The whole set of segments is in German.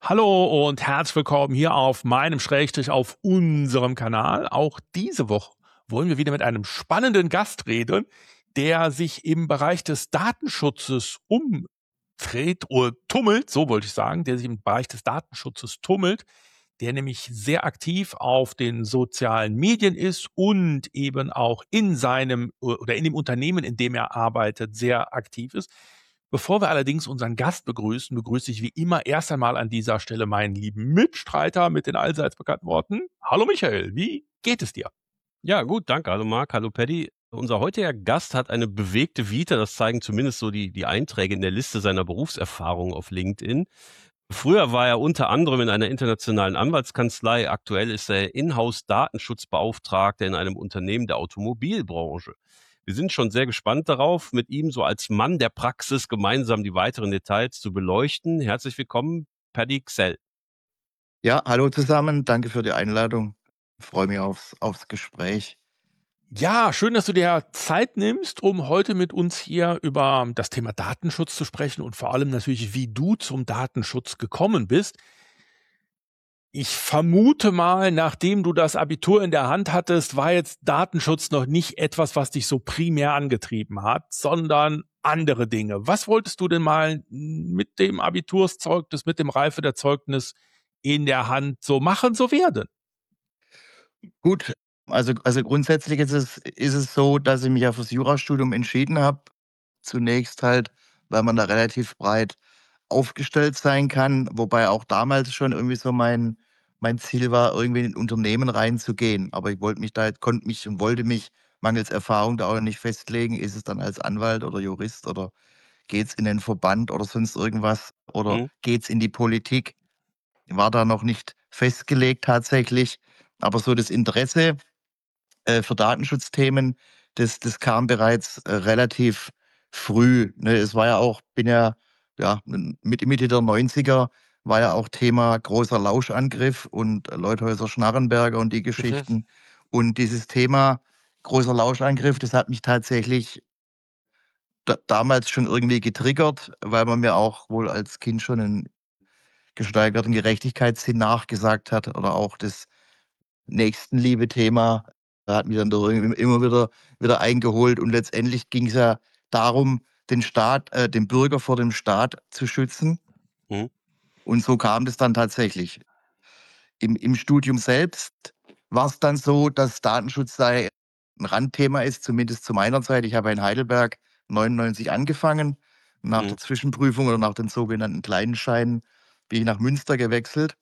Hallo und herzlich willkommen hier auf meinem Schrägstrich auf unserem Kanal. Auch diese Woche wollen wir wieder mit einem spannenden Gast reden, der sich im Bereich des Datenschutzes umdreht oder tummelt, so wollte ich sagen, der sich im Bereich des Datenschutzes tummelt, der nämlich sehr aktiv auf den sozialen Medien ist und eben auch in seinem oder in dem Unternehmen, in dem er arbeitet, sehr aktiv ist. Bevor wir allerdings unseren Gast begrüßen, begrüße ich wie immer erst einmal an dieser Stelle meinen lieben Mitstreiter mit den allseits bekannten Worten. Hallo Michael, wie geht es dir? Ja, gut, danke. Hallo Marc, hallo Paddy. Unser heutiger Gast hat eine bewegte Vita, das zeigen zumindest so die Einträge in der Liste seiner Berufserfahrung auf LinkedIn. Früher war er unter anderem in einer internationalen Anwaltskanzlei, aktuell ist er Inhouse-Datenschutzbeauftragter in einem Unternehmen der Automobilbranche. Wir sind schon sehr gespannt darauf, mit ihm so als Mann der Praxis gemeinsam die weiteren Details zu beleuchten. Herzlich willkommen, Paddy Xell. Ja, hallo zusammen. Danke für die Einladung. Freue mich aufs Gespräch. Ja, schön, dass du dir Zeit nimmst, um heute mit uns hier über das Thema Datenschutz zu sprechen und vor allem natürlich, wie du zum Datenschutz gekommen bist. Ich vermute mal, nachdem du das Abitur in der Hand hattest, war jetzt Datenschutz noch nicht etwas, was dich so primär angetrieben hat, sondern andere Dinge. Was wolltest du denn mal mit dem Abiturszeugnis, mit dem Reifeerzeugnis in der Hand so machen, so werden? Gut, also grundsätzlich ist es so, dass ich mich ja fürs Jurastudium entschieden habe. Zunächst halt, weil man da relativ breit aufgestellt sein kann, wobei auch damals schon irgendwie so mein Ziel war, irgendwie in 'n Unternehmen reinzugehen. Aber ich konnte mich und wollte mich mangels Erfahrung da auch nicht festlegen, ist es dann als Anwalt oder Jurist oder geht's in den Verband oder sonst irgendwas oder Mhm. geht's in die Politik? War da noch nicht festgelegt tatsächlich, aber so das Interesse, für Datenschutzthemen, das kam bereits, relativ früh, ne? Es war ja auch Mitte der 90er war ja auch Thema großer Lauschangriff und Leuthäuser-Schnarrenberger und die Bitte? Geschichten. Und dieses Thema großer Lauschangriff, das hat mich tatsächlich damals schon irgendwie getriggert, weil man mir auch wohl als Kind schon 'n gesteigerten Gerechtigkeitssinn nachgesagt hat oder auch das Nächstenliebe-Thema hat mich dann doch irgendwie immer wieder eingeholt und letztendlich ging's ja darum, den Bürger vor dem Staat zu schützen Mhm. und so kam das dann tatsächlich. Im Studium selbst war's dann so, dass Datenschutz da 'n Randthema ist, zumindest zu meiner Zeit. Ich habe in Heidelberg 99 angefangen. Nach Mhm. der Zwischenprüfung oder nach den sogenannten kleinen Scheinen bin ich nach Münster gewechselt.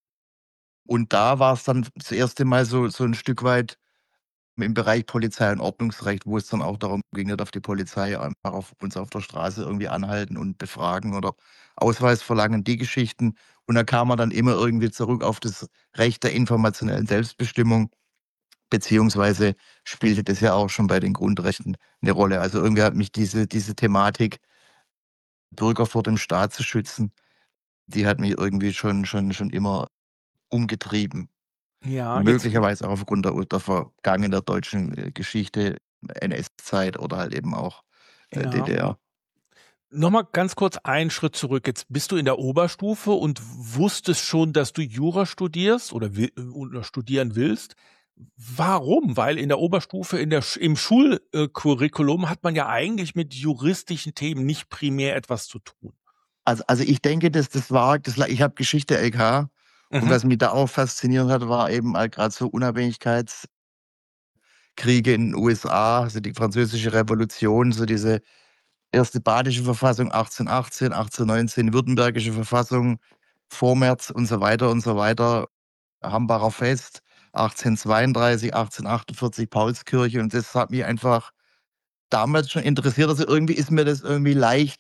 Und da war es dann das erste Mal so 'n Stück weit im Bereich Polizei und Ordnungsrecht, wo es dann auch darum ging, nicht auf die Polizei einfach auf uns auf der Straße irgendwie anhalten und befragen oder Ausweis verlangen, die Geschichten. Und da kam man dann immer irgendwie zurück auf das Recht der informationellen Selbstbestimmung, beziehungsweise spielte das ja auch schon bei den Grundrechten 'ne Rolle. Also, irgendwie hat mich diese Thematik, Bürger vor dem Staat zu schützen, die hat mich irgendwie schon immer umgetrieben. Ja, jetzt Möglicherweise auch aufgrund der vergangenen deutschen, Geschichte, NS-Zeit oder halt eben auch, ja. DDR. Noch mal ganz kurz einen Schritt zurück. Jetzt bist du in der Oberstufe und wusstest schon, dass du Jura studierst oder studieren willst. Warum? Weil in der Oberstufe in der Sch im Schulcurriculum hat man ja eigentlich mit juristischen Themen nicht primär etwas zu tun. Also, ich denke, ich habe Geschichte LK und Mhm, was mich da auch fasziniert hat, war eben halt grad so Unabhängigkeitskriege in den USA, also die Französische Revolution, so diese erste badische Verfassung 1818, 1819, württembergische Verfassung, Vormärz und so weiter und so weiter. Hambacher Fest, 1832, 1848 Paulskirche und das hat mich einfach damals schon interessiert. Also, irgendwie ist mir das irgendwie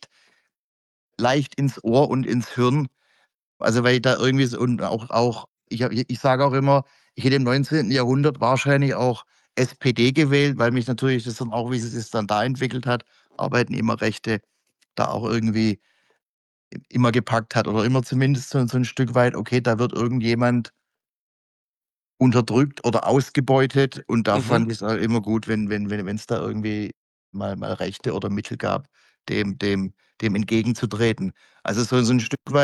leicht ins Ohr und ins Hirn. Also, weil ich da irgendwie so und auch ich sage auch immer, ich hätte im 19. Jahrhundert wahrscheinlich auch SPD gewählt, weil mich natürlich das dann auch, wie es sich dann da entwickelt hat, Arbeitnehmerrechte, da auch irgendwie immer gepackt hat oder immer zumindest so 'n Stück weit, okay, da wird irgendjemand unterdrückt oder ausgebeutet und da mhm. fand ich's halt immer gut, wenn's da irgendwie mal Rechte oder Mittel gab, dem entgegenzutreten. Also, so 'n Stück weit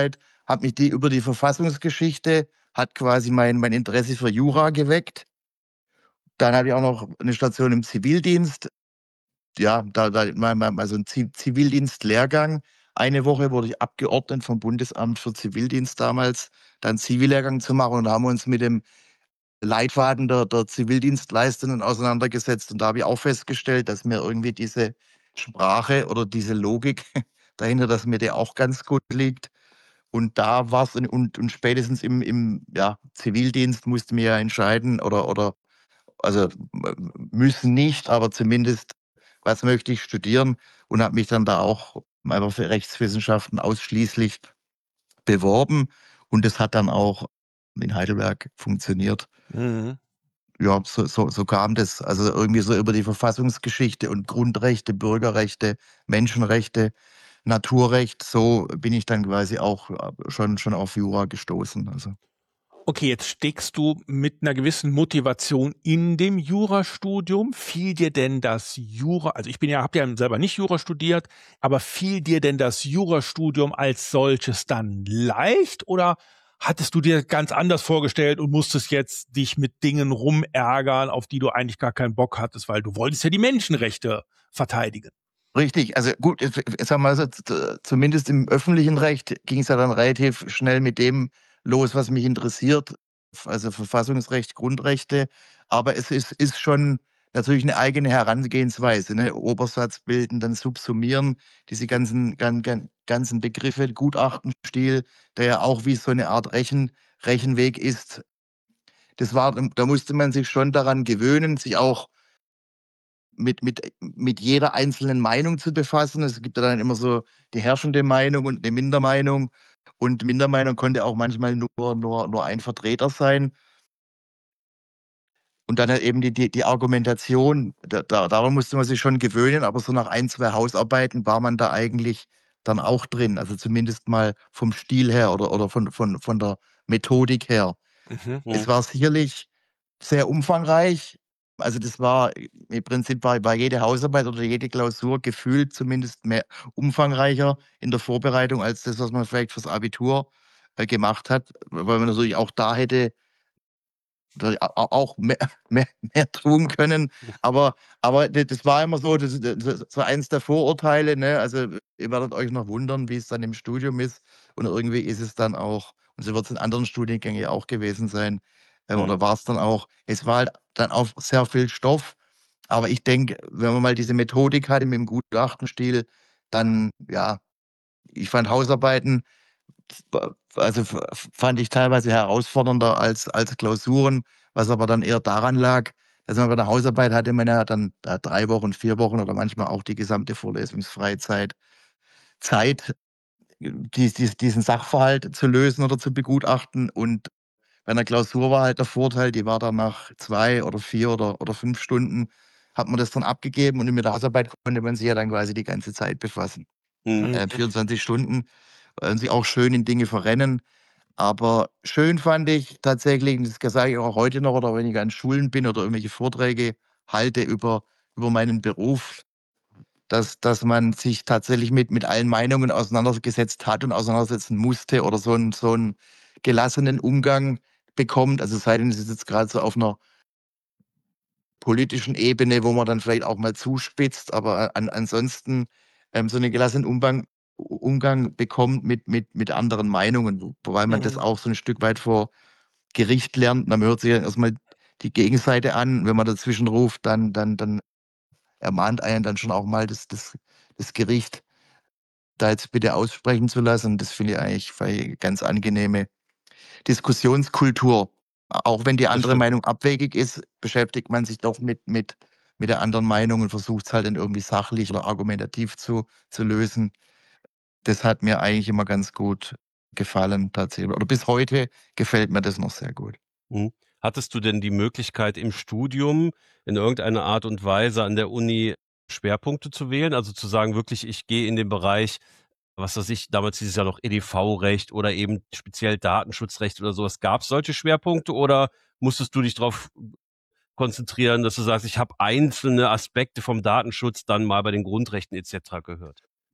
hat mich über die Verfassungsgeschichte, hat quasi mein Interesse für Jura geweckt. Dann hatte ich auch noch eine Station im Zivildienst. Ja, da mal so ein Zivildienstlehrgang. Eine Woche wurde ich abgeordnet vom Bundesamt für Zivildienst damals, dann Zivillehrgang zu machen. Und da haben wir uns mit dem Leitfaden der Zivildienstleistenden auseinandergesetzt. Und da habe ich auch festgestellt, dass mir irgendwie diese Sprache oder diese Logik dahinter, dass mir der auch ganz gut liegt. Und da war es, und spätestens im Zivildienst musste mir ja entscheiden, also müssen nicht, aber zumindest, was möchte ich studieren, und habe mich dann da auch einfach für Rechtswissenschaften ausschließlich beworben. Und das hat dann auch in Heidelberg funktioniert. Mhm. Ja, so kam das. Also irgendwie so über die Verfassungsgeschichte und Grundrechte, Bürgerrechte, Menschenrechte, Naturrecht, so bin ich dann quasi auch schon auf Jura gestoßen. Also. Okay, jetzt steckst du mit einer gewissen Motivation in dem Jurastudium. Fiel dir denn das also ich habe ja selber nicht Jura studiert, aber fiel dir denn das Jurastudium als solches dann leicht oder hattest du dir ganz anders vorgestellt und musstest jetzt dich mit Dingen rumärgern, auf die du eigentlich gar keinen Bock hattest, weil du wolltest ja die Menschenrechte verteidigen? Richtig, also gut, sagen wir mal so, zumindest im öffentlichen Recht ging es ja dann relativ schnell mit dem los, was mich interessiert, also Verfassungsrecht, Grundrechte. Aber es ist schon natürlich eine eigene Herangehensweise, ne? Obersatz bilden, dann subsumieren, diese ganzen Begriffe, Gutachtenstil, der ja auch wie so eine Art Rechenweg ist. Da musste man sich schon daran gewöhnen, sich auch mit jeder einzelnen Meinung zu befassen. Es gibt ja dann immer so die herrschende Meinung und eine Mindermeinung. Und Mindermeinung konnte auch manchmal nur ein Vertreter sein. Und dann halt eben die Argumentation, daran musste man sich schon gewöhnen, aber so nach 1, 2 Hausarbeiten war man da eigentlich dann auch drin. Also zumindest mal vom Stil her oder von der Methodik her. Mhm. Es war sicherlich sehr umfangreich. Also das war im Prinzip war jede Hausarbeit oder jede Klausur gefühlt zumindest mehr umfangreicher in der Vorbereitung als das, was man vielleicht fürs Abitur gemacht hat, weil man natürlich auch da hätte auch mehr tun können. Aber das war immer so, so eins der Vorurteile. Ne? Also ihr werdet euch noch wundern, wie es dann im Studium ist. Und irgendwie ist es dann auch, und so wird es in anderen Studiengängen ja auch gewesen sein, oder war es dann auch, es war halt dann auch sehr viel Stoff. Aber ich denke, wenn man mal diese Methodik hatte mit dem Gutachtenstil, dann, ja, ich fand Hausarbeiten, also fand ich teilweise herausfordernder als Klausuren, was aber dann eher daran lag, dass man bei der Hausarbeit hatte man ja dann 3 Wochen, 4 Wochen oder manchmal auch die gesamte vorlesungsfreie Zeit, diesen Sachverhalt zu lösen oder zu begutachten. Und bei einer Klausur war halt der Vorteil, die war dann nach 2 oder 4 oder 5 Stunden, hat man das dann abgegeben, und mit der Hausarbeit konnte man sich ja dann quasi die ganze Zeit befassen. Mhm. 24 Stunden, und sich auch schön in Dinge verrennen. Aber schön fand ich tatsächlich, und das sage ich auch heute noch, oder wenn ich an Schulen bin oder irgendwelche Vorträge halte über meinen Beruf, dass man sich tatsächlich mit allen Meinungen auseinandergesetzt hat und auseinandersetzen musste oder so einen gelassenen Umgang bekommt. Also sei denn, es ist jetzt gerade so auf einer politischen Ebene, wo man dann vielleicht auch mal zuspitzt, aber ansonsten so einen gelassenen Umgang bekommt mit anderen Meinungen, wobei man das Mhm. auch so ein Stück weit vor Gericht lernt. Man hört sich dann erstmal die Gegenseite an. Wenn man dazwischen ruft, dann ermahnt einen dann schon auch mal das Gericht, da jetzt bitte aussprechen zu lassen. Das finde ich eigentlich eine ganz angenehme Diskussionskultur. Auch wenn die Das andere stimmt. Meinung abwegig ist, beschäftigt man sich doch mit der anderen Meinung und versucht es halt dann irgendwie sachlich oder argumentativ zu lösen. Das hat mir eigentlich immer ganz gut gefallen tatsächlich. Oder bis heute gefällt mir das noch sehr gut. Mhm. Hattest du denn die Möglichkeit im Studium in irgendeiner Art und Weise an der Uni Schwerpunkte zu wählen? Also zu sagen, wirklich, ich gehe in den Bereich, was weiß ich, damals hieß es ja noch EDV-Recht oder eben speziell Datenschutzrecht oder sowas. Gab es solche Schwerpunkte oder musstest du dich darauf konzentrieren, dass du sagst, ich habe einzelne Aspekte vom Datenschutz dann mal bei den Grundrechten etc. gehört?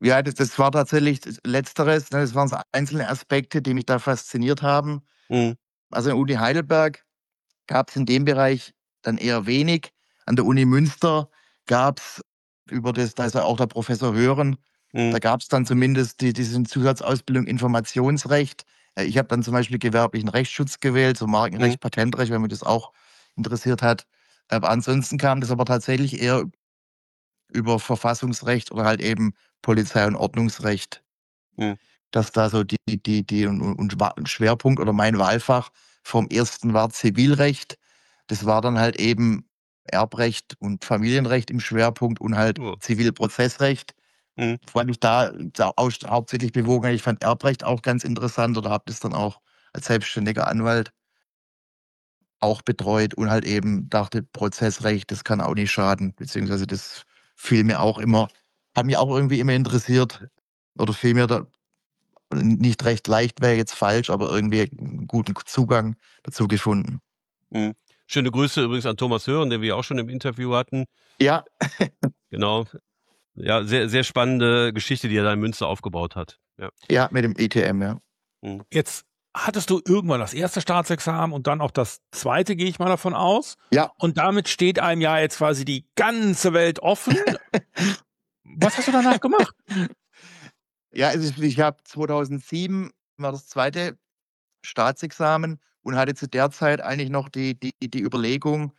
Ja, das war tatsächlich Letzteres. Ne? Das waren so einzelne Aspekte, die mich da fasziniert haben. Mhm. Also in der Uni Heidelberg gab es in dem Bereich dann eher wenig. An der Uni Münster gab es da ist ja auch der Professor Hören, Mhm. da gab es dann zumindest diese Zusatzausbildung Informationsrecht. Ich habe dann zum Beispiel gewerblichen Rechtsschutz gewählt, so Mhm. Markenrecht, Patentrecht, weil mich das auch interessiert hat. Aber ansonsten kam das aber tatsächlich eher über Verfassungsrecht oder halt eben Polizei- und Ordnungsrecht, Mhm. dass da so und Schwerpunkt oder mein Wahlfach vom ersten war Zivilrecht. Das war dann halt eben Erbrecht und Familienrecht im Schwerpunkt und halt Oh. Zivilprozessrecht. Mhm. Weil mich da hauptsächlich bewogen hat. Ich fand Erbrecht auch ganz interessant oder habe das dann auch als selbstständiger Anwalt auch betreut und halt eben dachte, Prozessrecht, das kann auch nicht schaden, beziehungsweise das fiel mir auch immer, hat mich auch irgendwie immer interessiert oder fiel mir da nicht recht leicht, wäre jetzt falsch, aber irgendwie einen guten Zugang dazu gefunden. Mhm. Schöne Grüße übrigens an Thomas Hören, den wir auch schon im Interview hatten. Ja, Genau. Ja, sehr, sehr spannende Geschichte, die er da in Münster aufgebaut hat. Ja. ja, mit dem ITM, ja. Mhm. Jetzt hattest du irgendwann das erste Staatsexamen und dann auch das zweite, gehe ich mal davon aus. Ja, Und damit steht einem ja jetzt quasi die ganze Welt offen. Was hast du danach gemacht? ja, also ich habe 2007 war das zweite Staatsexamen und hatte zu der Zeit eigentlich noch die Überlegung,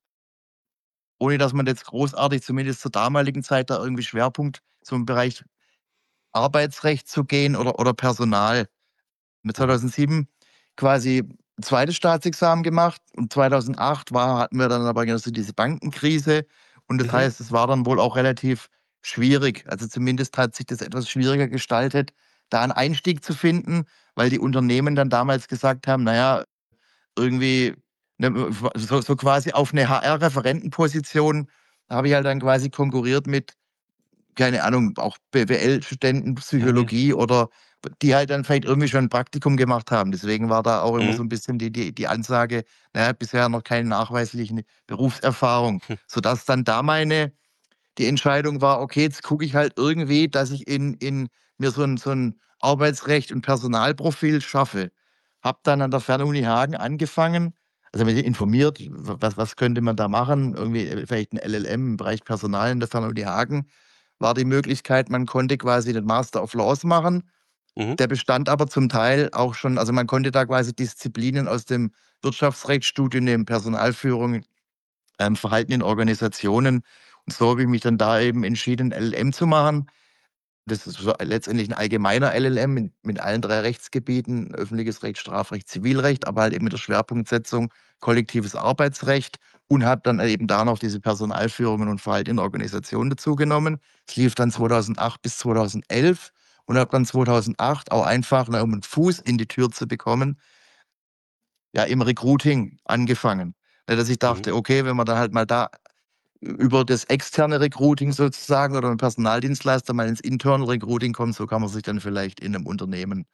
ohne dass man jetzt großartig, zumindest zur damaligen Zeit, da irgendwie Schwerpunkt zum Bereich Arbeitsrecht zu gehen oder Personal. Mit Mhm. 2007 quasi ein zweites Staatsexamen gemacht und 2008 hatten wir dann aber so diese Bankenkrise und das Mhm. heißt, es war dann wohl auch relativ schwierig. Also zumindest hat sich das etwas schwieriger gestaltet, da einen Einstieg zu finden, weil die Unternehmen dann damals gesagt haben, naja, irgendwie, ne, so quasi auf eine HR-Referentenposition habe ich halt dann quasi konkurriert mit, keine Ahnung, auch BWL-Studenten, Mhm. Psychologie oder die halt dann vielleicht irgendwie schon ein Praktikum gemacht haben. Deswegen war da auch immer Mhm. so ein bisschen die Ansage, naja, bisher noch keine nachweisliche Berufserfahrung, Hm. sodass dann da die Entscheidung war, okay, jetzt gucke ich halt irgendwie, dass ich in mir so ein Arbeitsrecht und Personalprofil schaffe. Habe dann an der Fernuni Hagen angefangen, also mich informiert, was könnte man da machen, irgendwie vielleicht ein LLM im Bereich Personal in der Fernuni Hagen war die Möglichkeit, man konnte quasi den Master of Laws machen. Mhm. Der bestand aber zum Teil auch schon, also man konnte da quasi Disziplinen aus dem Wirtschaftsrechtsstudium nehmen, Personalführung, Verhalten in Organisationen. Und so habe ich mich dann da eben entschieden, LLM zu machen. Das ist so letztendlich ein allgemeiner LLM mit allen 3 Rechtsgebieten, öffentliches Recht, Strafrecht, Zivilrecht, aber halt eben mit der Schwerpunktsetzung kollektives Arbeitsrecht und habe dann eben da noch diese Personalführungen und Verhalten in Organisationen dazugenommen. Es lief dann 2008 bis 2011 und habe dann 2008 auch einfach, um einen Fuß in die Tür zu bekommen, ja, im Recruiting angefangen. Dass ich Mhm. dachte, okay, wenn man dann halt mal da über das externe Recruiting sozusagen oder 'n Personaldienstleister mal ins Internal Recruiting kommt, so kann man sich dann vielleicht in 'nem Unternehmen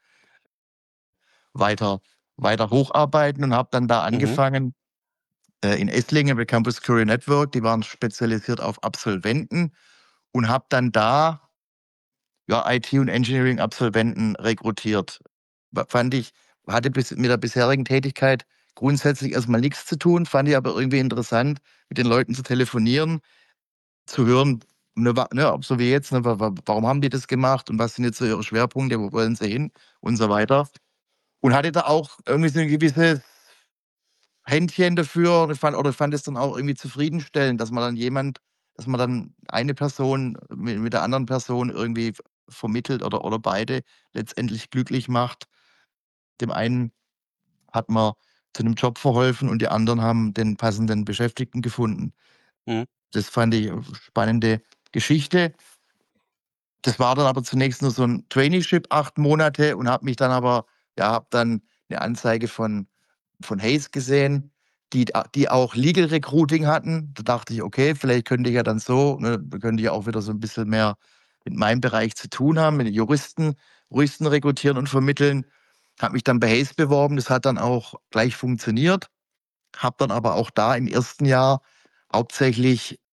weiter hocharbeiten und habe dann da Mhm. angefangen, in Esslingen bei Campus Career Network. Die waren spezialisiert auf Absolventen und habe dann da, ja, IT und Engineering-Absolventen rekrutiert. Fand ich hatte mit der bisherigen Tätigkeit grundsätzlich erst mal nix zu tun, fand ich aber irgendwie interessant, mit den Leuten zu telefonieren, zu hören, ob so wie jetzt, ne, warum haben die das gemacht und was sind jetzt so ihre Schwerpunkte, wo wollen sie hin und so weiter. Und hatte da auch irgendwie so ein gewisses Händchen dafür und fand es dann auch irgendwie zufriedenstellend, dass man dann eine Person mit der anderen Person irgendwie vermittelt oder beide letztendlich glücklich macht. Dem einen hat man zu einem Job verholfen und die anderen haben den passenden Beschäftigten gefunden. Mhm. Das fand ich spannende Geschichte. Das war dann aber zunächst nur so 'n Traineeship, 8 Monate und habe dann 'ne Anzeige von Hays gesehen, die auch Legal Recruiting hatten. Da dachte ich: „Okay, vielleicht könnte ich ja dann so, ne, könnte ich auch wieder so 'n bisschen mehr mit meinem Bereich zu tun haben, mit den Juristen rekrutieren und vermitteln.“ Habe mich dann bei Hays beworben. Das hat dann auch gleich funktioniert. Habe dann aber auch da im ersten Jahr hauptsächlich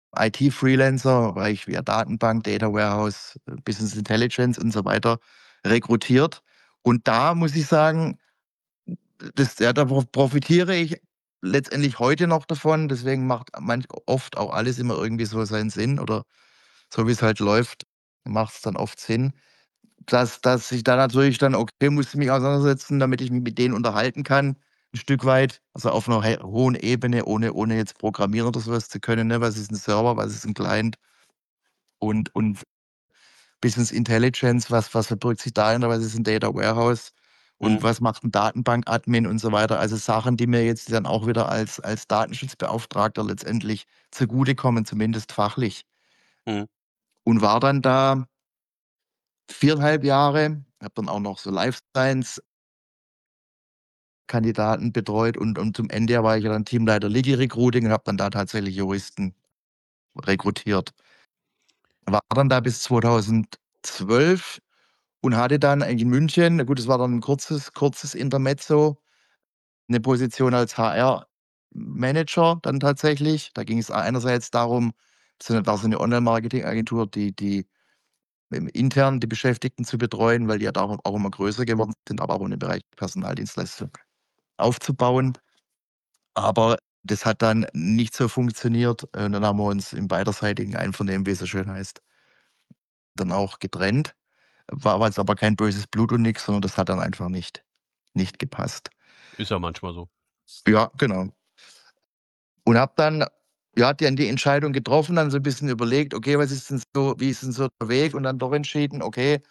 IT-Freelancer, weil ich via Datenbank, Data Warehouse, Business Intelligence und so weiter rekrutiert. Und da muss ich sagen, da profitiere ich letztendlich heute noch davon. Deswegen macht oft auch alles immer irgendwie so seinen Sinn, oder so wie es halt läuft, macht es dann oft Sinn, dass ich da natürlich dann, okay, musste mich auseinandersetzen, damit ich mich mit denen unterhalten kann, ein Stück weit, also auf einer hohen Ebene, ohne jetzt programmieren oder sowas zu können, ne? Was ist ein Server, was ist ein Client, und Business Intelligence, was verbirgt sich dahinter, was ist ein Data Warehouse und was macht ein Datenbank-Admin und so weiter. Also Sachen, die mir jetzt dann auch wieder als Datenschutzbeauftragter letztendlich zugutekommen, zumindest fachlich. Mhm. Und war dann da 4,5 Jahre, habe dann auch noch so Life Science Kandidaten betreut, und zum Ende war ich ja dann Teamleiter Legal Recruiting und habe dann da tatsächlich Juristen rekrutiert. War dann da bis 2012 und hatte dann in München, na gut, es war dann ein kurzes Intermezzo, eine Position als HR-Manager dann tatsächlich. Da ging es einerseits darum, war so eine Online-Marketing-Agentur, die intern die Beschäftigten zu betreuen, weil die ja da auch immer größer geworden sind, aber auch im Bereich Personaldienstleistung aufzubauen. Aber das hat dann nicht so funktioniert. Und dann haben wir uns im beiderseitigen Einvernehmen, wie es so schön heißt, dann auch getrennt. War jetzt aber kein böses Blut und nichts, sondern das hat dann einfach nicht gepasst. Ist ja manchmal so. Ja, genau. Und habe dann die Entscheidung getroffen, dann so ein bisschen überlegt, okay, wie ist denn so der Weg? Und dann doch entschieden, okay,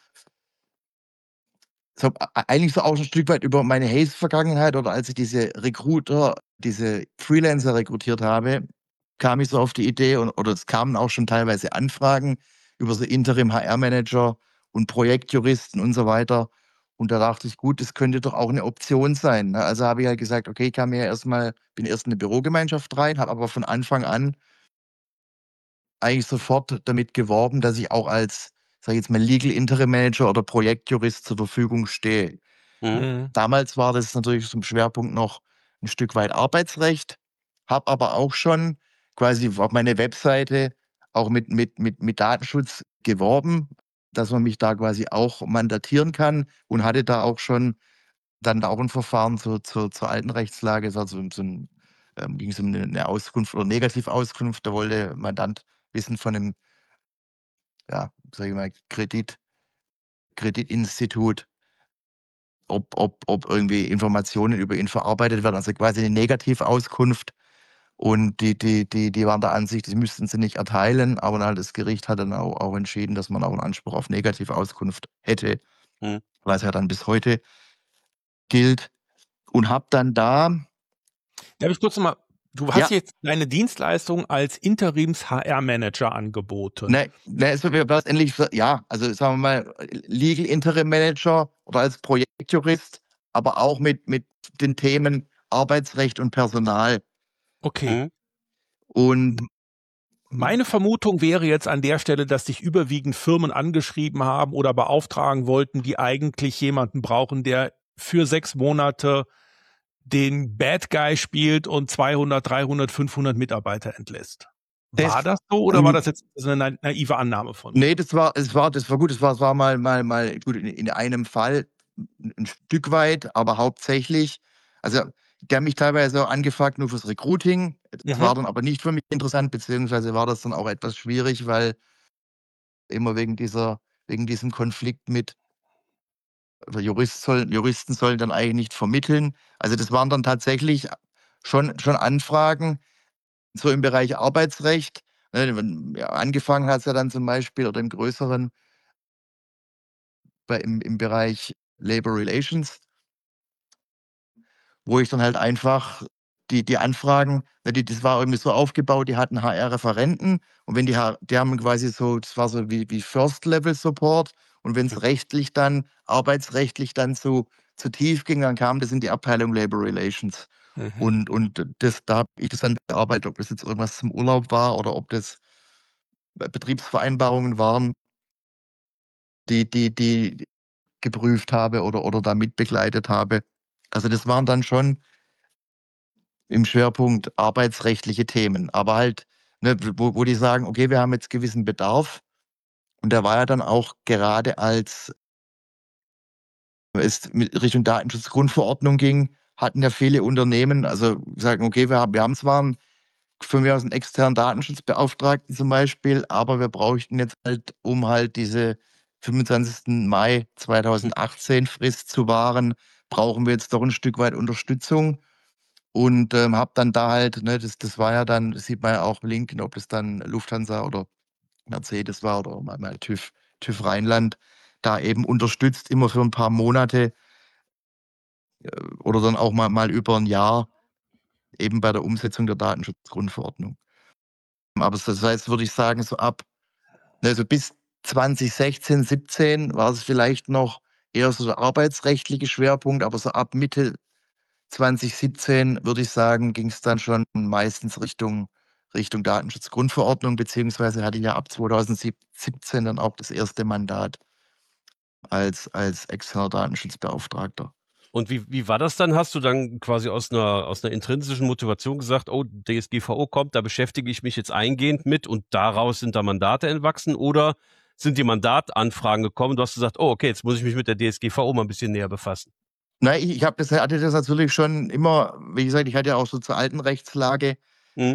so eigentlich so auch ein Stück weit über meine Haze-Vergangenheit, oder als ich diese Freelancer rekrutiert habe, kam ich so auf die Idee, oder es kamen auch schon teilweise Anfragen über so Interim-HR-Manager und Projektjuristen und so weiter. Und da dachte ich, gut, das könnte doch auch eine Option sein, ne? Also habe ich halt gesagt, okay, bin erst in eine Bürogemeinschaft rein, habe aber von Anfang an eigentlich sofort damit geworben, dass ich auch als, sage ich jetzt mal, Legal Interim Manager oder Projektjurist zur Verfügung stehe. Mhm. Damals war das natürlich zum Schwerpunkt noch ein Stück weit Arbeitsrecht, habe aber auch schon quasi auf meine Webseite auch mit Datenschutz geworben, dass man mich da quasi auch mandatieren kann, und hatte da auch schon dann auch ein Verfahren zur alten Rechtslage. Es war ging es um eine Auskunft oder Negativauskunft. Da wollte Mandant wissen von einem, ja, sage ich mal, Kreditinstitut, ob irgendwie Informationen über ihn verarbeitet werden, also quasi eine Negativauskunft. Und die waren der Ansicht, die müssten sie nicht erteilen, aber dann das Gericht hat dann auch entschieden, dass man auch einen Anspruch auf Negativauskunft hätte, Mhm. was ja dann bis heute gilt. Und habe dann da, Darf ich kurz noch mal, du ja, hast jetzt deine Dienstleistung als Interims-HR-Manager angeboten. also letztendlich, ja, also sagen wir mal, Legal Interim Manager oder als Projektjurist, aber auch mit den Themen Arbeitsrecht und Personal. Okay. Mhm. Und Meine Vermutung wäre jetzt an der Stelle, dass dich überwiegend Firmen angeschrieben haben oder beauftragen wollten, die eigentlich jemanden brauchen, der für 6 Monate den Bad Guy spielt und 200, 300, 500 Mitarbeiter entlässt. War das, das so oder war das jetzt so eine naive Annahme von mir? nee, das war gut. Es war mal gut in einem Fall ein Stück weit, aber hauptsächlich, also die haben mich teilweise auch angefragt nur fürs Recruiting. Das Mhm. war dann aber nicht für mich interessant, beziehungsweise war das dann auch etwas schwierig, weil immer wegen diesem Konflikt mit, also Juristen sollen dann eigentlich nicht vermitteln. Also das waren dann tatsächlich schon Anfragen, so im Bereich Arbeitsrecht. Ne, ja, angefangen hat es ja dann zum Beispiel, oder im Größeren, im Bereich Labor Relations, wo ich dann halt einfach die Anfragen, ne, das war irgendwie so aufgebaut, die hatten HR-Referenten, und wenn die haben quasi so, das war so wie First-Level-Support, und wenn es arbeitsrechtlich dann zu tief ging, dann kam das in die Abteilung Labor Relations. Mhm. Und da habe ich das dann bearbeitet, ob das jetzt irgendwas zum Urlaub war oder ob das Betriebsvereinbarungen waren, die geprüft habe oder da mitbegleitet habe. Also das waren dann schon im Schwerpunkt arbeitsrechtliche Themen, aber halt ne, wo die sagen, okay, wir haben jetzt gewissen Bedarf. Und der war ja dann auch gerade, als es mit Richtung Datenschutzgrundverordnung ging, hatten ja viele Unternehmen, also sagen, okay, wir haben zwar von mir aus einen externen Datenschutzbeauftragten zum Beispiel, aber wir bräuchten jetzt halt, um halt diese 25. Mai Hm. 2018 Frist zu wahren, brauchen wir jetzt doch ein Stück weit Unterstützung. Und habe dann da halt, ne, das war ja dann, das sieht man ja auch auf LinkedIn, ob das dann Lufthansa oder Mercedes war oder mal TÜV Rheinland, da eben unterstützt, immer für ein paar Monate oder dann auch mal über ein Jahr, eben bei der Umsetzung der Datenschutzgrundverordnung. Aber das heißt, würde ich sagen, so ab, ne, so bis 2016, 17 war es vielleicht noch eher so der arbeitsrechtliche Schwerpunkt, aber so ab Mitte 2017, würde ich sagen, ging es dann schon meistens Richtung Datenschutzgrundverordnung, beziehungsweise hatte ich ja ab 2017 dann auch das erste Mandat als externer Datenschutzbeauftragter. Und wie war das dann? Hast du dann quasi aus einer intrinsischen Motivation gesagt, oh, DSGVO kommt, da beschäftige ich mich jetzt eingehend mit und daraus sind da Mandate entwachsen? Oder sind die Mandatanfragen gekommen? Du hast gesagt, oh, okay, jetzt muss ich mich mit der DSGVO mal ein bisschen näher befassen. Nein, ich hatte das natürlich schon immer, wie gesagt, ich hatte ja auch so zur alten Rechtslage Mhm.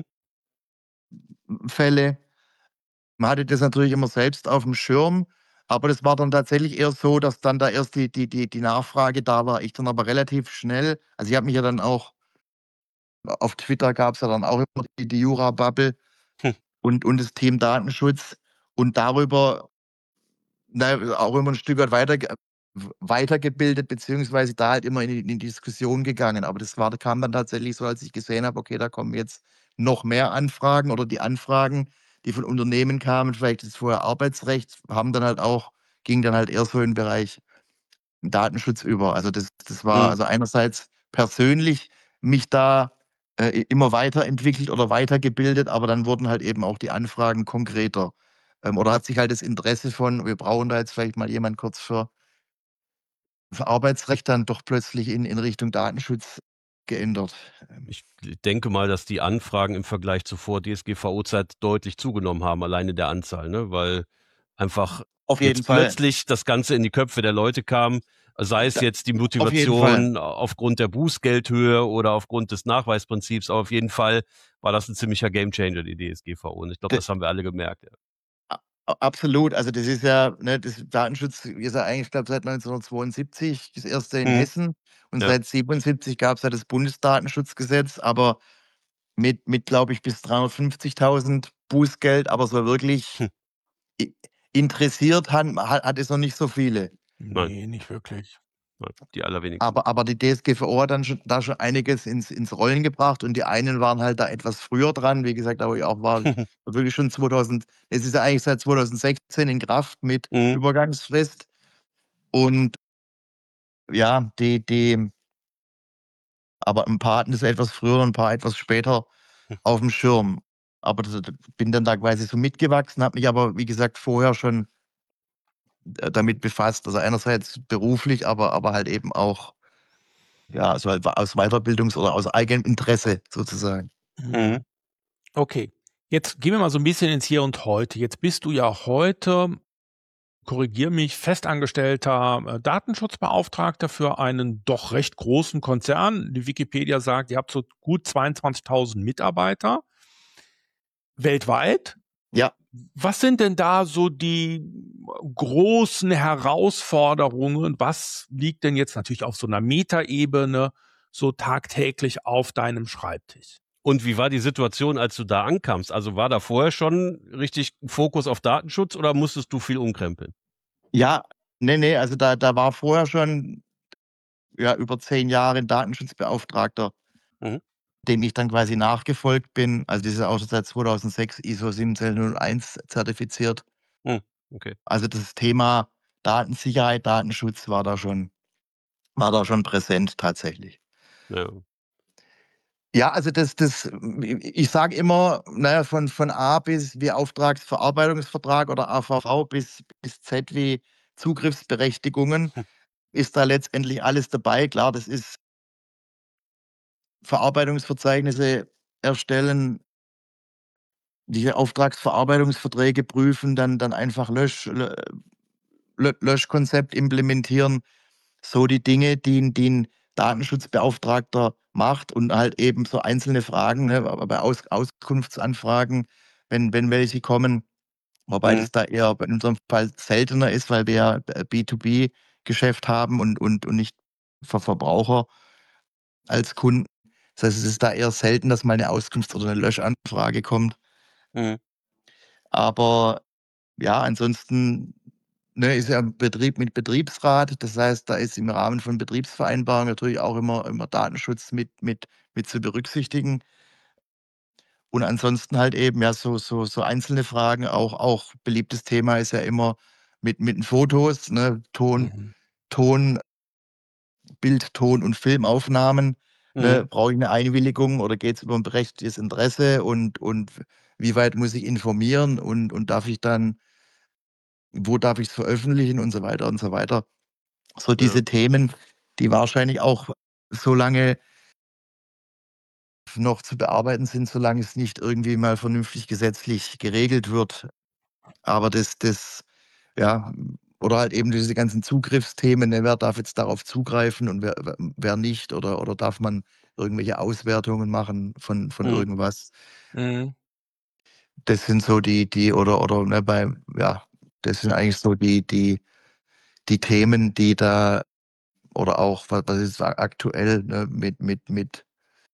Fälle. Man hatte das natürlich immer selbst auf dem Schirm, aber das war dann tatsächlich eher so, dass dann da erst die Nachfrage da war. Ich dann aber relativ schnell, also ich habe mich ja dann auch, auf Twitter gab es ja dann auch immer die Jura-Bubble Hm. und das Team Datenschutz und darüber, auch immer ein Stück weit weitergebildet, beziehungsweise da halt immer in die Diskussion gegangen. Aber kam dann tatsächlich so, als ich gesehen habe, okay, da kommen jetzt noch mehr Anfragen oder die Anfragen, die von Unternehmen kamen, vielleicht ist vorher Arbeitsrecht, ging dann halt eher so in den Bereich Datenschutz über. Also das war Mhm. also einerseits persönlich mich da immer weiterentwickelt oder weitergebildet, aber dann wurden halt eben auch die Anfragen konkreter. Oder hat sich halt das Interesse von, wir brauchen da jetzt vielleicht mal jemand kurz für Arbeitsrecht dann doch plötzlich in Richtung Datenschutz geändert. Ich denke mal, dass die Anfragen im Vergleich zur Vor-DSGVO-Zeit deutlich zugenommen haben, alleine der Anzahl, ne? Weil einfach Auf jeden jetzt Fall. plötzlich das Ganze in die Köpfe der Leute kam, sei es Da, jetzt die auf jeden Fall. Motivation aufgrund der Bußgeldhöhe oder aufgrund des Nachweisprinzips, aber auf jeden Fall war das ein ziemlicher Gamechanger, die DSGVO. Und ich glaube, D das haben wir alle gemerkt, ja. Absolut. Also das ist ja, ne, das Datenschutz ist ja eigentlich, ich glaube, seit 1972 das erste in Mhm. Hessen und Ja. seit 77 gab es ja das Bundesdatenschutzgesetz, aber mit glaube ich, bis 350.000 Bußgeld, aber so wirklich Hm. i interessiert hat es noch nicht so viele. Nein, Nee, nicht wirklich. nein, die allerwenigsten. Aber die DSGVO hat dann schon einiges ins Rollen gebracht und die einen waren halt da etwas früher dran. Wie gesagt, aber ich auch war wirklich schon 2000, es ist ja eigentlich seit 2016 in Kraft mit Mhm. Übergangsfrist und ja, aber ein paar hatten es etwas früher und ein paar etwas später auf dem Schirm. Aber bin dann da quasi so mitgewachsen, habe mich aber, wie gesagt, vorher schon damit befasst. Also einerseits beruflich, aber halt eben auch, ja, also halt aus Weiterbildungs- oder aus eigenem Interesse sozusagen. Mhm. Mhm. Okay, jetzt gehen wir mal so ein bisschen ins Hier und Heute. Jetzt bist du ja heute, korrigiere mich, festangestellter Datenschutzbeauftragter für einen doch recht großen Konzern. Die Wikipedia sagt, ihr habt so gut 22.000 Mitarbeiter weltweit. Ja, Was sind denn da so die großen Herausforderungen? Was liegt denn jetzt natürlich auf so einer Metaebene so tagtäglich auf deinem Schreibtisch? Und wie war die Situation, als du da ankamst? Also war da vorher schon richtig Fokus auf Datenschutz oder musstest du viel umkrempeln? ja, ne, also da war vorher schon, ja, über 10 Jahre 'n Datenschutzbeauftragter, Mhm. dem ich dann quasi nachgefolgt bin. Also, das ist ja auch schon seit 2006 ISO 17001 zertifiziert. Mhm. Okay. Also, das Thema Datensicherheit, Datenschutz war da schon präsent tatsächlich. Ja. Ja, also ich sage immer, na ja, von A bis wie Auftragsverarbeitungsvertrag oder AVV bis Z wie Zugriffsberechtigungen Hm. ist da letztendlich alles dabei. Klar, das ist Verarbeitungsverzeichnisse erstellen, diese Auftragsverarbeitungsverträge prüfen, dann einfach Löschkonzept implementieren. So die Dinge, die ein Datenschutzbeauftragter macht und halt eben so einzelne Fragen, ne, bei Auskunftsanfragen, wenn welche kommen, wobei das da eher in unserem Fall seltener ist, weil wir ja B2B-Geschäft haben und nicht für Verbraucher als Kunden. Das heißt, es ist da eher selten, dass mal eine Auskunfts- oder eine Löschanfrage kommt. Aber ja, ansonsten, ne, ist ja ein Betrieb mit Betriebsrat. Das heißt, da ist im Rahmen von Betriebsvereinbarungen natürlich auch immer Datenschutz mit zu berücksichtigen. Und ansonsten halt eben, ja, so einzelne Fragen. Auch beliebtes Thema ist ja immer mit den Fotos, ne, Ton, Bild, Ton und Filmaufnahmen. Ne, brauche ich eine Einwilligung oder geht es über ein berechtigtes Interesse und wie weit muss ich informieren und darf ich dann, wo darf ich es veröffentlichen und so weiter und so weiter. So diese Themen, die wahrscheinlich auch so lange noch zu bearbeiten sind, solange es nicht irgendwie mal vernünftig gesetzlich geregelt wird. Aber ja, oder halt eben diese ganzen Zugriffsthemen, ne, wer darf jetzt darauf zugreifen und wer nicht, oder darf man irgendwelche Auswertungen machen von irgendwas. Das sind so oder ne, das sind eigentlich so die Themen, die da, oder auch, was ist aktuell, ne, mit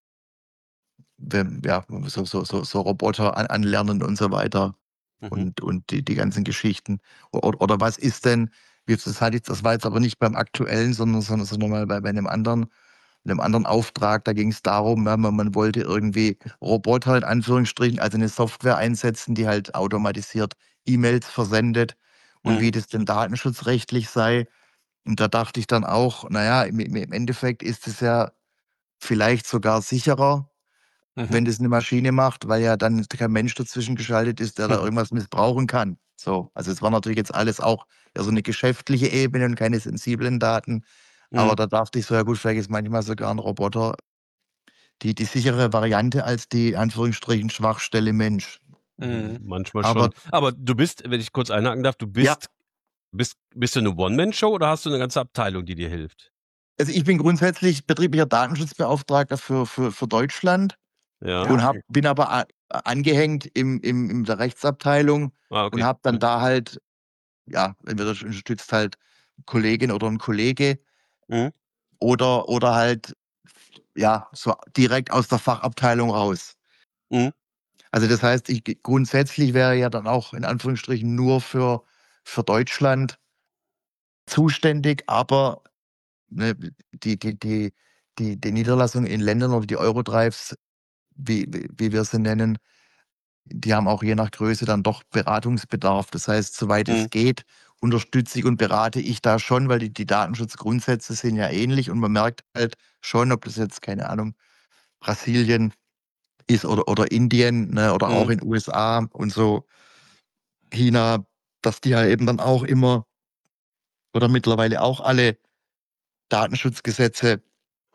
ja, so Roboter anlernen und so weiter und die ganzen Geschichten. Oder was ist denn, das war jetzt aber nicht beim aktuellen, sondern mal bei einem anderen Auftrag. Da ging es darum, ja, man wollte irgendwie Roboter in Anführungsstrichen, also eine Software einsetzen, die halt automatisiert E-Mails versendet und wie das denn datenschutzrechtlich sei. Und da dachte ich dann auch, naja, im Endeffekt ist es ja vielleicht sogar sicherer, wenn das eine Maschine macht, weil ja dann kein Mensch dazwischen geschaltet ist, der da irgendwas missbrauchen kann. So, also es war natürlich jetzt alles auch eher so eine geschäftliche Ebene und keine sensiblen Daten. Aber da dachte ich so, ja gut, vielleicht ist manchmal sogar ein Roboter die sichere Variante als die, in Anführungsstrichen, Schwachstelle Mensch. Manchmal Aber schon. Aber du bist, wenn ich kurz einhaken darf, ja, bist du eine One-Man-Show oder hast du eine ganze Abteilung, die dir hilft? also ich bin grundsätzlich betrieblicher Datenschutzbeauftragter für Deutschland Ja. und bin aber angehängt in der Rechtsabteilung Ah, und okay. habe dann da halt, ja, entweder unterstützt halt Kollegin oder ein Kollege oder halt, ja, so direkt aus der Fachabteilung raus. Also das heißt, grundsätzlich wäre ja dann auch in Anführungsstrichen nur für Deutschland zuständig, aber ne, die Niederlassungen in Ländern oder die Eurodrives, wie wir sie nennen, die haben auch je nach Größe dann doch Beratungsbedarf. Das heißt, soweit es geht, unterstütze ich und berate ich da schon, weil die Datenschutzgrundsätze sind ja ähnlich und man merkt halt schon, ob das jetzt, keine Ahnung, Brasilien ist oder Indien, ne, oder auch in USA und so China, dass die ja eben dann auch immer oder mittlerweile auch alle Datenschutzgesetze,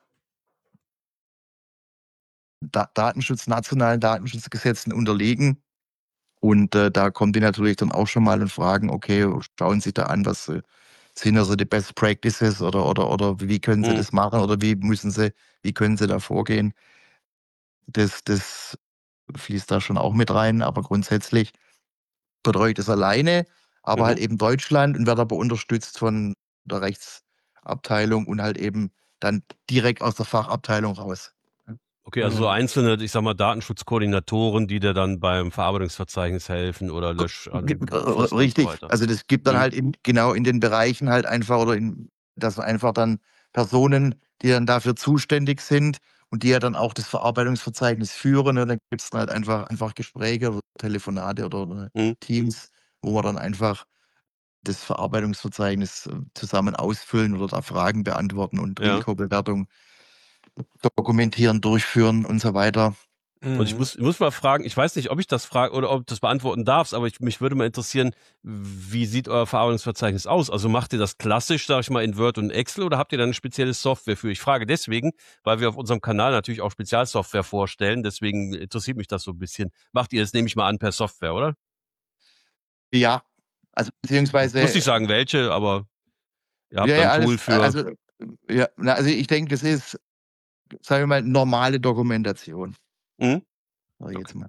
nationalen Datenschutzgesetzen unterliegen. Und da kommen die natürlich dann auch schon mal und fragen, okay, schauen Sie da an, was sind also die Best Practices oder wie können Sie das machen oder wie können Sie da vorgehen? Das fließt da schon auch mit rein, aber grundsätzlich betreue ich das alleine, aber halt eben Deutschland und werde aber unterstützt von der Rechtsabteilung und halt eben dann direkt aus der Fachabteilung raus. Okay, also so einzelne, ich sag mal, Datenschutzkoordinatoren, die dir dann beim Verarbeitungsverzeichnis helfen oder Löschfristen und so Richtig. weiter. Also das gibt dann halt genau in den Bereichen halt einfach dass einfach dann Personen, die dann dafür zuständig sind und die ja dann auch das Verarbeitungsverzeichnis führen. Und dann gibt es dann halt einfach Gespräche oder Telefonate oder Teams, wo man dann einfach das Verarbeitungsverzeichnis zusammen ausfüllen oder da Fragen beantworten und Risikobewertung dokumentieren, durchführen und so weiter. Und ich muss mal fragen, ich weiß nicht, ob ich das frage oder ob du das beantworten darfst, aber mich würde mal interessieren, wie sieht euer Verarbeitungsverzeichnis aus? Also macht ihr das klassisch, sag ich mal, in Word und Excel oder habt ihr da eine spezielle Software für? Ich frage deswegen, weil wir auf unserem Kanal natürlich auch Spezialsoftware vorstellen, deswegen interessiert mich das so ein bisschen. Macht ihr das, nehme ich mal an, per Software, oder? Ja, also beziehungsweise. Muss nicht sagen, welche, aber ihr habt Ja, da ja, ein Tool alles, für. also, ja, also ich denke, das ist, sagen wir mal, normale Dokumentation. Mhm. Sag ich jetzt mal.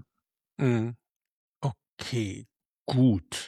Okay, gut.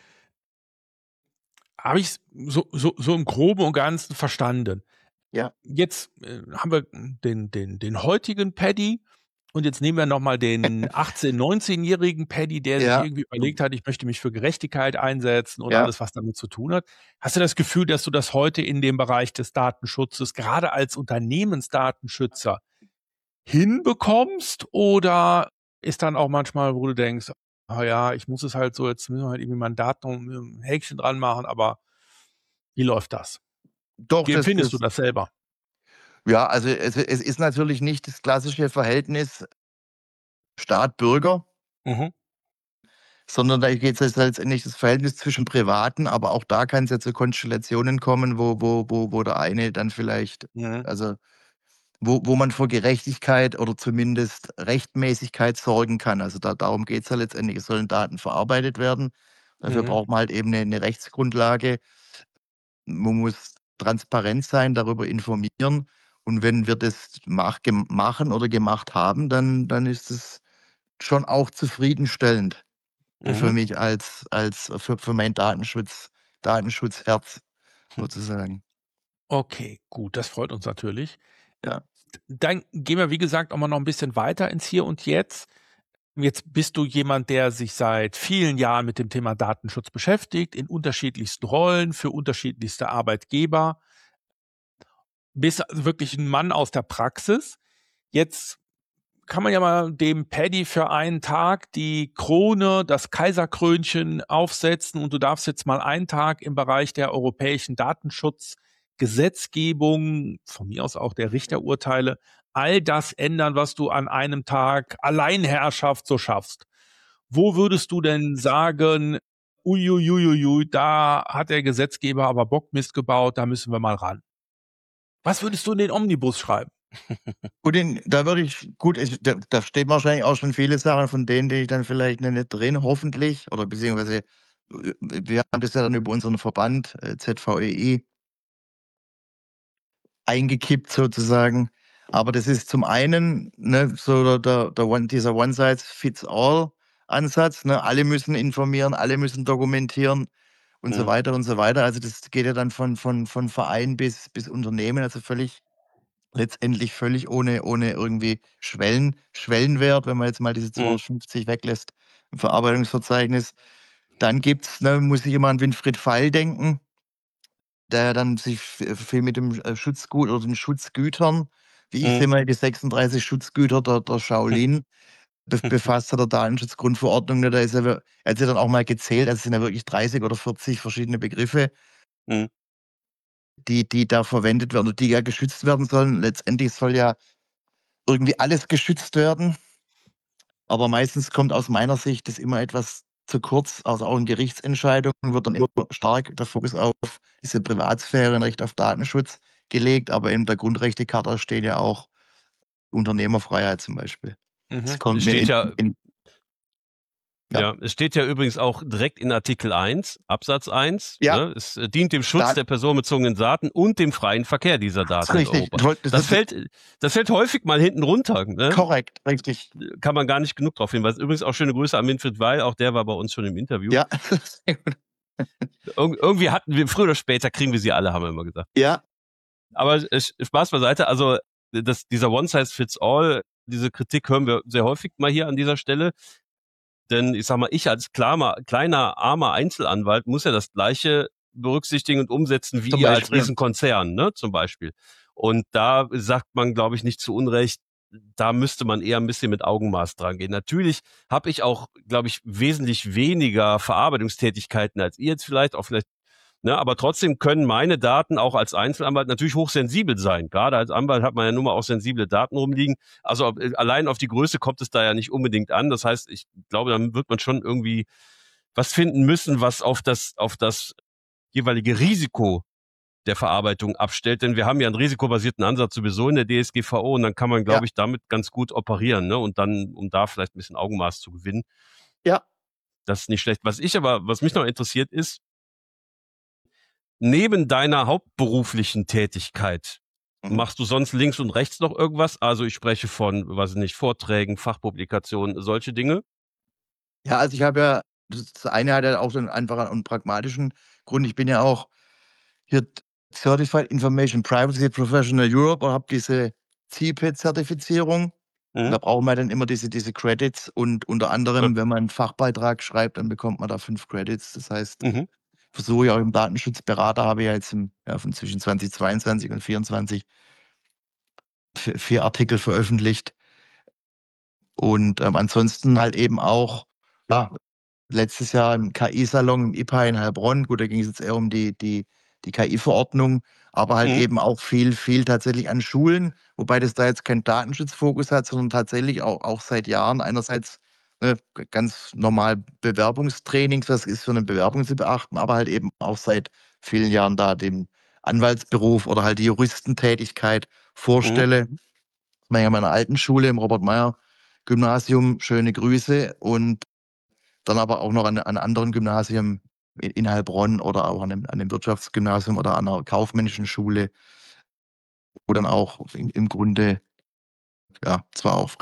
Habe ich so im Groben und Ganzen verstanden. Ja. Jetzt haben wir den heutigen Paddy und jetzt nehmen wir nochmal den 18-, 19-jährigen Paddy, der sich Ja. irgendwie überlegt hat, ich möchte mich für Gerechtigkeit einsetzen und Ja. alles, was damit zu tun hat. Hast du das Gefühl, dass du das heute in dem Bereich des Datenschutzes, gerade als Unternehmensdatenschützer, hinbekommst? Oder ist dann auch manchmal, wo du denkst, ah ja, ich muss es halt so, jetzt müssen wir halt irgendwie mal ein Datum, ein Häkchen dran machen, aber wie läuft das? Doch, Wie empfindest du das selber? ja, also es ist natürlich nicht das klassische Verhältnis Staat-Bürger, sondern da geht es jetzt letztendlich das Verhältnis zwischen Privaten, aber auch da kann es ja zu Konstellationen kommen, wo der eine dann vielleicht, also wo man für Gerechtigkeit oder zumindest Rechtmäßigkeit sorgen kann. Also darum geht es ja letztendlich. Es sollen Daten verarbeitet werden. Dafür braucht man halt eben eine Rechtsgrundlage. Man muss transparent sein, darüber informieren. Und wenn wir das machen oder gemacht haben, dann ist es schon auch zufriedenstellend für mich für mein Datenschutzherz sozusagen. Okay, gut, das freut uns natürlich. Ja. Dann gehen wir, wie gesagt, auch mal noch ein bisschen weiter ins Hier und Jetzt. Jetzt bist du jemand, der sich seit vielen Jahren mit dem Thema Datenschutz beschäftigt, in unterschiedlichsten Rollen, für unterschiedlichste Arbeitgeber. Bist also wirklich ein Mann aus der Praxis. Jetzt kann man ja mal dem Paddy für einen Tag die Krone, das Kaiserkrönchen aufsetzen und du darfst jetzt mal einen Tag im Bereich der europäischen Datenschutzgesetzgebung, von mir aus auch der Richterurteile, all das ändern, was du an einem Tag Alleinherrschaft so schaffst. Wo würdest du denn sagen, uiuiuiui, da hat der Gesetzgeber aber Bockmist gebaut, da müssen wir mal ran? Was würdest du in den Omnibus schreiben? Gut, da würde ich, gut, da stehen wahrscheinlich auch schon viele Sachen von denen, die ich dann vielleicht nicht drin, hoffentlich, oder beziehungsweise wir haben das ja dann über unseren Verband ZVEI eingekippt sozusagen. Aber das ist zum einen so dieser One-Size-Fits-All-Ansatz. Ne? Alle müssen informieren, alle müssen dokumentieren und so weiter und so weiter. Also das geht ja dann von Verein bis Unternehmen, also letztendlich völlig ohne irgendwie Schwellenwert, wenn man jetzt mal diese 250 weglässt im Verarbeitungsverzeichnis. Dann muss ich immer an Winfried Fall denken, der dann sich viel mit dem Schutzgut oder den Schutzgütern, wie ich sehe mal, die 36 Schutzgüter der Shaolin befasst hat, der Datenschutzgrundverordnung. Ne, er hat ja dann auch mal gezählt, also es sind ja wirklich 30 oder 40 verschiedene Begriffe, die da verwendet werden und die ja geschützt werden sollen. Letztendlich soll ja irgendwie alles geschützt werden, aber meistens kommt aus meiner Sicht das immer etwas zu kurz. Also auch in Gerichtsentscheidungen wird dann immer stark der Fokus auf diese Privatsphäre und Recht auf Datenschutz gelegt, aber in der Grundrechtecharta steht ja auch Unternehmerfreiheit zum Beispiel. Das kommt Steht mir ja, es steht ja übrigens auch direkt in Artikel 1, Absatz 1. Ja. Ne? Es dient dem Schutz der personenbezogenen Daten und dem freien Verkehr dieser Daten in Europa. Das fällt häufig mal hinten runter. Ne? Korrekt, richtig. Kann man gar nicht genug drauf hinweisen. Übrigens auch schöne Grüße an Winfried Weil, auch der war bei uns schon im Interview. Ja. Irgendwie hatten wir, früher oder später kriegen wir sie alle, haben wir immer gesagt. Ja. Aber Spaß beiseite, also dieser One-Size-Fits-All, diese Kritik hören wir sehr häufig mal hier an dieser Stelle. Denn ich sag mal, ich als kleiner, armer Einzelanwalt muss ja das Gleiche berücksichtigen und umsetzen wie ihr als Riesenkonzern, ne, zum Beispiel. Und da sagt man, glaube ich, nicht zu Unrecht, da müsste man eher ein bisschen mit Augenmaß dran gehen. Natürlich habe ich auch, glaube ich, wesentlich weniger Verarbeitungstätigkeiten als ihr jetzt vielleicht, auch vielleicht Ne, aber trotzdem können meine Daten auch als Einzelanwalt natürlich hochsensibel sein. Gerade als Anwalt hat man ja nun mal auch sensible Daten rumliegen. Also allein auf die Größe kommt es da ja nicht unbedingt an. Das heißt, ich glaube, dann wird man schon irgendwie was finden müssen, was auf das jeweilige Risiko der Verarbeitung abstellt. Denn wir haben ja einen risikobasierten Ansatz sowieso in der DSGVO und dann kann man, glaube ich, damit ganz gut operieren, ne? Und dann, um da vielleicht ein bisschen Augenmaß zu gewinnen. Ja. Das ist nicht schlecht. Was mich noch interessiert ist, neben deiner hauptberuflichen Tätigkeit, machst du sonst links und rechts noch irgendwas? Also ich spreche von, weiß ich nicht, Vorträgen, Fachpublikationen, solche Dinge? Ja, also ich habe ja, das eine hat ja auch so einen einfachen und pragmatischen Grund. Ich bin ja auch hier Certified Information Privacy Professional Europe und habe diese CIPE-Zertifizierung. Da brauchen wir dann immer diese Credits und unter anderem, wenn man einen Fachbeitrag schreibt, dann bekommt man da 5 Credits. Das heißt, versuche ich auch im Datenschutzberater, habe ich ja jetzt von zwischen 2022 und 2024 4 Artikel veröffentlicht. Und ansonsten halt eben auch, ja, letztes Jahr im KI-Salon im IPA in Heilbronn. Gut, da ging es jetzt eher um die KI-Verordnung, aber halt eben auch viel tatsächlich an Schulen, wobei das da jetzt keinen Datenschutzfokus hat, sondern tatsächlich auch seit Jahren einerseits ganz normal Bewerbungstrainings, was ist für eine Bewerbung zu beachten, aber halt eben auch seit vielen Jahren da den Anwaltsberuf oder halt die Juristentätigkeit vorstelle. Ich war ja in meiner alten Schule im Robert-Meyer-Gymnasium, schöne Grüße, und dann aber auch noch an anderen Gymnasien in Heilbronn oder auch an dem Wirtschaftsgymnasium oder an einer kaufmännischen Schule, wo dann auch im Grunde, ja, zwar auch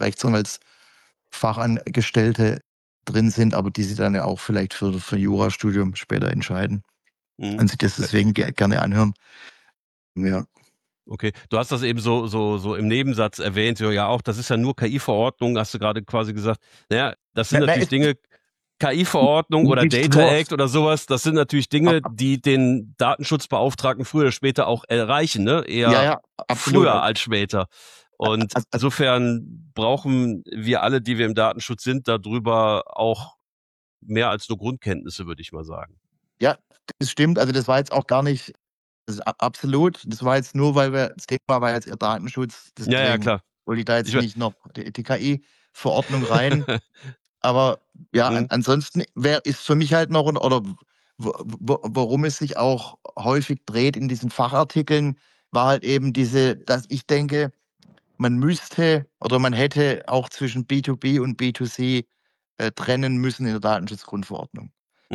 Rechtsanwaltsfachangestellte drin sind, aber die sich dann ja auch vielleicht für Jurastudium später entscheiden und sich das deswegen gerne anhören. Ja. Okay, du hast das eben so im Nebensatz erwähnt, so, ja auch, das ist ja nur KI-Verordnung, hast du gerade quasi gesagt. Naja, das sind natürlich Dinge, KI-Verordnung oder Data Act oder sowas, das sind natürlich Dinge, die den Datenschutzbeauftragten früher oder später auch erreichen, ne? Eher früher als später. Und insofern brauchen wir alle, die wir im Datenschutz sind, darüber auch mehr als nur Grundkenntnisse, würde ich mal sagen. Ja, das stimmt. Also das war jetzt auch gar nicht, das ist absolut. Das war jetzt nur, weil das Thema war jetzt eher Datenschutz. Deswegen ja, klar. wollte ich da jetzt nicht noch die KI-Verordnung rein. Aber ja, ansonsten ist für mich halt noch, oder worum es sich auch häufig dreht in diesen Fachartikeln, war halt eben dass ich denke, man müsste oder man hätte auch zwischen B2B und B2C trennen müssen in der Datenschutzgrundverordnung.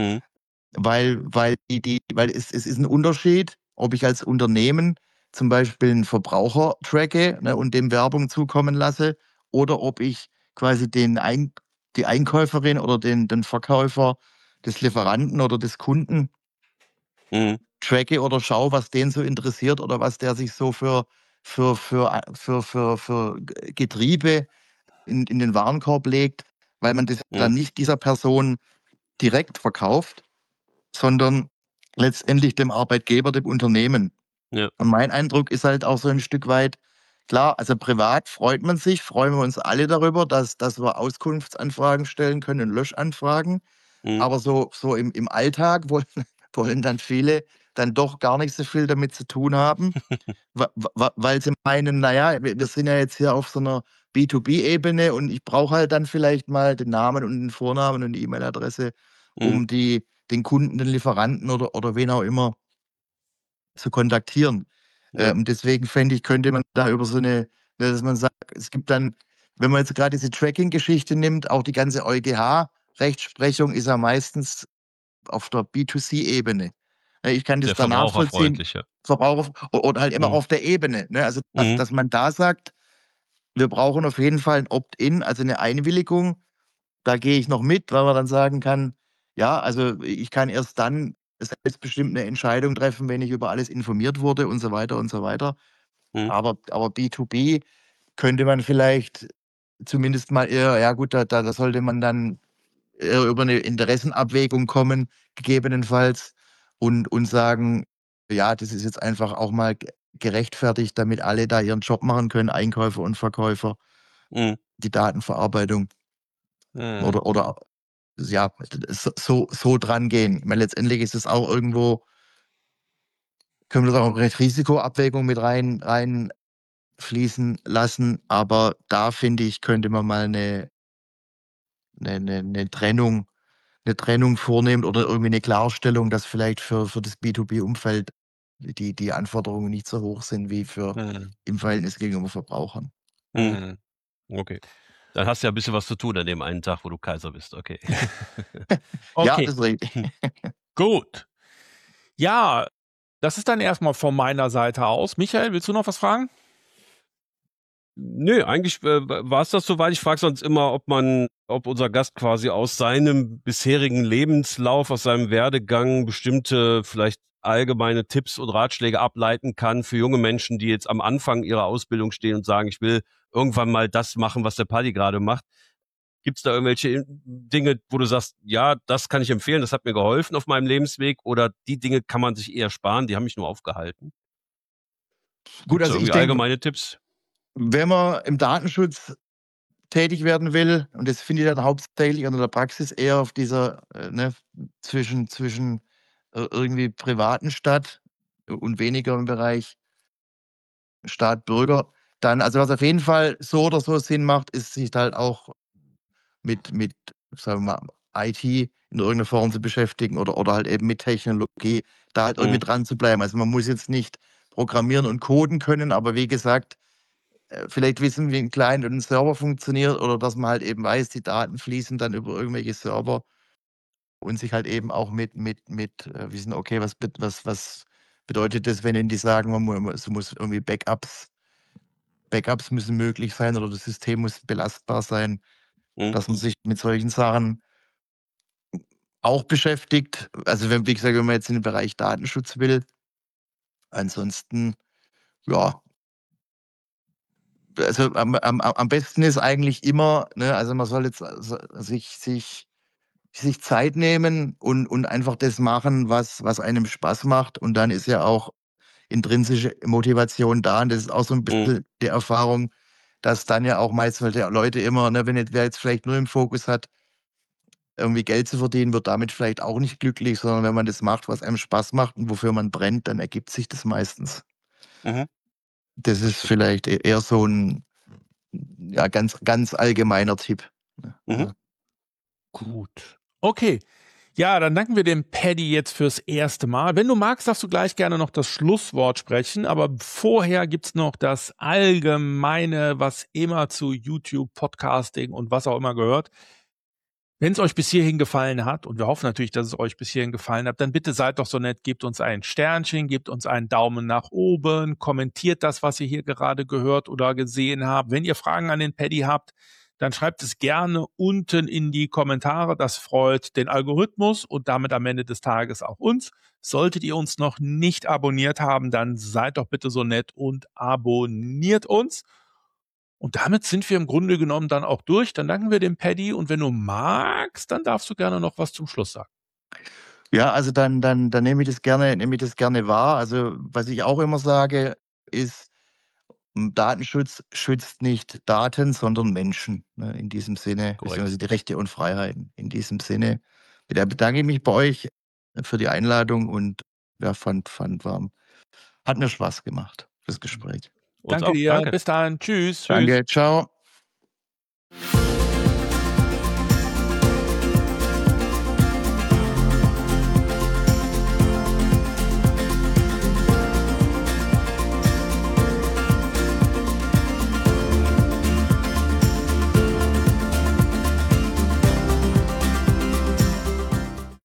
Weil es ist ein Unterschied, ob ich als Unternehmen zum Beispiel einen Verbraucher tracke, ne, und dem Werbung zukommen lasse, oder ob ich quasi die Einkäuferin oder den Verkäufer des Lieferanten oder des Kunden tracke oder schaue, was den so interessiert oder was der sich so für Getriebe in den Warenkorb legt, weil man das dann nicht dieser Person direkt verkauft, sondern letztendlich dem Arbeitgeber, dem Unternehmen. Ja. Und mein Eindruck ist halt auch so ein Stück weit, klar, also privat freuen wir uns alle darüber, dass wir Auskunftsanfragen stellen können und Löschanfragen. Aber so im Alltag wollen dann viele dann doch gar nicht so viel damit zu tun haben, weil sie meinen, naja, wir sind ja jetzt hier auf so einer B2B-Ebene und ich brauche halt dann vielleicht mal den Namen und den Vornamen und die E-Mail-Adresse, um den Kunden, den Lieferanten oder wen auch immer zu kontaktieren. Und deswegen fände ich, könnte man da über so dass man sagt, es gibt dann, wenn man jetzt gerade diese Tracking-Geschichte nimmt, auch die ganze EuGH-Rechtsprechung ist ja meistens auf der B2C-Ebene. Ich kann das da nachvollziehen. Verbraucher oder halt immer auf der Ebene. Ne? Also, dass man da sagt, wir brauchen auf jeden Fall ein Opt-in, also eine Einwilligung. Da gehe ich noch mit, weil man dann sagen kann, ja, also ich kann erst dann selbstbestimmt eine Entscheidung treffen, wenn ich über alles informiert wurde und so weiter und so weiter. Aber B2B könnte man vielleicht zumindest mal eher, ja gut, da sollte man dann eher über eine Interessenabwägung kommen, gegebenenfalls, und sagen, ja, das ist jetzt einfach auch mal gerechtfertigt, damit alle da ihren Job machen können, Einkäufer und Verkäufer, die Datenverarbeitung. Oder ja, so dran gehen. Ich meine, letztendlich ist es auch irgendwo können wir das auch in Risikoabwägung mit reinfließen lassen. Aber da finde ich, könnte man mal eine Trennung vornehmen oder irgendwie eine Klarstellung, dass vielleicht für das B2B-Umfeld die Anforderungen nicht so hoch sind wie im Verhältnis gegenüber Verbrauchern. Mhm. Okay. Dann hast du ja ein bisschen was zu tun an dem einen Tag, wo du Kaiser bist. Okay. Ja, Okay, das ist richtig. gut. Ja, das ist dann erstmal von meiner Seite aus. Michael, willst du noch was fragen? Nö, eigentlich war es das soweit. Ich frage sonst immer, ob unser Gast quasi aus seinem bisherigen Lebenslauf, aus seinem Werdegang bestimmte vielleicht allgemeine Tipps und Ratschläge ableiten kann für junge Menschen, die jetzt am Anfang ihrer Ausbildung stehen und sagen, ich will irgendwann mal das machen, was der Paddy gerade macht. Gibt es da irgendwelche Dinge, wo du sagst, ja, das kann ich empfehlen, das hat mir geholfen auf meinem Lebensweg, oder die Dinge kann man sich eher sparen, die haben mich nur aufgehalten? Gut, Gibt's da also ich irgendwie denke, allgemeine Tipps? wenn man im Datenschutz tätig werden will, und das findet dann hauptsächlich in der Praxis eher auf dieser zwischen irgendwie privaten statt und weniger im Bereich Staat, Bürger, dann, also was auf jeden Fall so oder so Sinn macht, ist sich halt auch mit, sagen wir mal, IT in irgendeiner Form zu beschäftigen oder halt eben mit Technologie, da halt irgendwie dran zu bleiben. Also man muss jetzt nicht programmieren und coden können, aber wie gesagt, vielleicht wissen, wie ein Client und ein Server funktioniert oder dass man halt eben weiß, die Daten fließen dann über irgendwelche Server und sich halt eben auch mit wissen, okay, was bedeutet das, wenn die sagen, es muss irgendwie Backups müssen möglich sein oder das System muss belastbar sein, dass man sich mit solchen Sachen auch beschäftigt. Also wie gesagt, wenn man jetzt in den Bereich Datenschutz will, ansonsten, ja, also am besten ist eigentlich immer, ne, also man soll jetzt sich Zeit nehmen und einfach das machen, was einem Spaß macht. Und dann ist ja auch intrinsische Motivation da. Und das ist auch so ein bisschen die Erfahrung, dass dann ja auch meist, weil die Leute immer, ne, wer jetzt vielleicht nur im Fokus hat, irgendwie Geld zu verdienen, wird damit vielleicht auch nicht glücklich, sondern wenn man das macht, was einem Spaß macht und wofür man brennt, dann ergibt sich das meistens. Das ist vielleicht eher so ein ganz allgemeiner Tipp. Ja. Gut. Okay. Ja, dann danken wir dem Paddy jetzt fürs erste Mal. Wenn du magst, darfst du gleich gerne noch das Schlusswort sprechen, aber vorher gibt's noch das Allgemeine, was immer zu YouTube, Podcasting und was auch immer gehört. Wenn es euch bis hierhin gefallen hat, und wir hoffen natürlich, dass es euch bis hierhin gefallen hat, dann bitte seid doch so nett, gebt uns ein Sternchen, gebt uns einen Daumen nach oben, kommentiert das, was ihr hier gerade gehört oder gesehen habt. Wenn ihr Fragen an den Paddy habt, dann schreibt es gerne unten in die Kommentare. Das freut den Algorithmus und damit am Ende des Tages auch uns. Solltet ihr uns noch nicht abonniert haben, dann seid doch bitte so nett und abonniert uns. Und damit sind wir im Grunde genommen dann auch durch. Dann danken wir dem Paddy und wenn du magst, dann darfst du gerne noch was zum Schluss sagen. Ja, also dann nehme ich das gerne wahr. Also was ich auch immer sage, ist, Datenschutz schützt nicht Daten, sondern Menschen, ne, in diesem Sinne, beziehungsweise die Rechte und Freiheiten. In diesem Sinne bedanke ich mich bei euch für die Einladung und ja, hat mir Spaß gemacht, das Gespräch. Danke dir. Bis dann. Tschüss. Danke, ciao.